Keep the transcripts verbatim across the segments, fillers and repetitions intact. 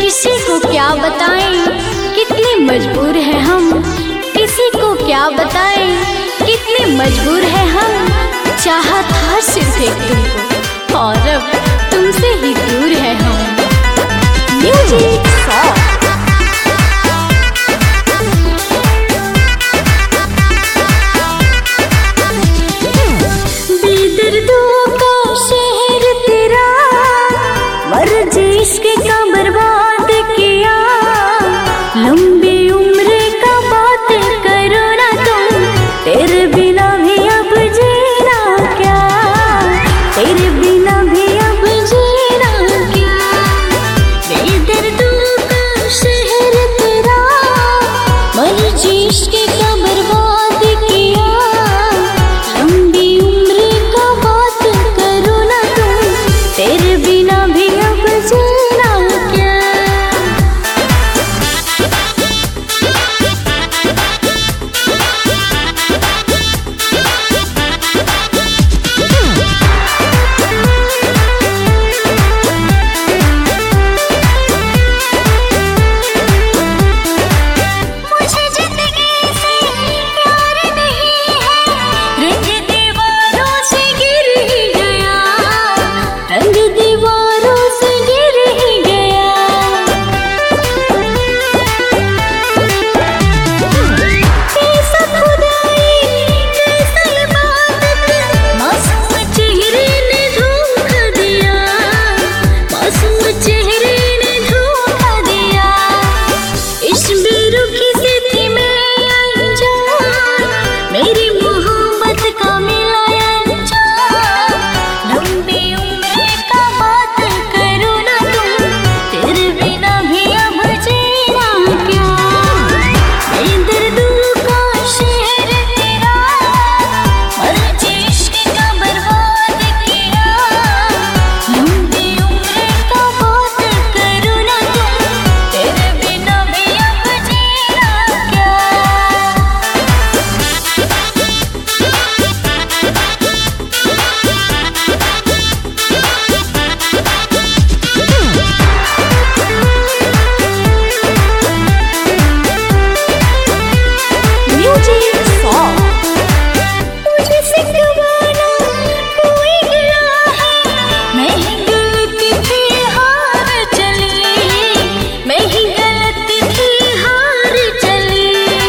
किसी को क्या बताएं कितने मजबूर हैं हम, किसी को क्या बताएं कितने मजबूर हैं हम। चाहा था सिर्फ एक तुमको और अब तुमसे ही दूर है हम। म्यूजिक सॉन्ग जिसके का बर्बाद किया, लंबी उम्र का बात करो ना तुम, तेरे बिना भी अब जीना क्या, तेरे बिना भी अब जीना क्या। बेदर्दों का शहर तेरा, मर्जी इसके का बर्बाद किया, लंबी उम्र का बात करो ना तुम, तेरे बिना भी अब जीना क्या। मुझे जिंदगी से प्यार नहीं है, रंग दीवारों से गिर ही गया, रंग दीवारों से गिर ही गया। कैसा खुदाई कैसा इबादत, मासूम चेहरे ने धोखा दिया, मासूम चेहरे ने धोखा दिया। इस बेरुखी से थी मैं अनजान, मेरी मोहब्बत का मिला अनजान, लंबी उम्र का बात करो ना तुम, तेरे बिना भी अब जीना क्या। बेदर्दों का शहर तेरा, मर्जी इश्क का बर्बाद किया, लंबी उम्र का बात करो ना तुम, तेरे बिना भी अब जीना क्या। म्यूजिक सॉन्ग मुझे सिखवाना कोई गिला है, मैं ही गलती थी हार चली, मैं ही गलती थी हार चली।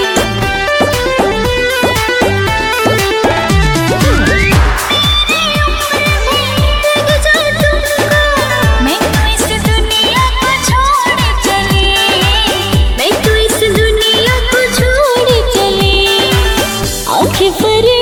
मेरी उम्र में लग जाए तुमको, मैं तो इस दुनिया को छोड़ चली, मैं तो इस दुनिया को छोड़ चली। आंखें पर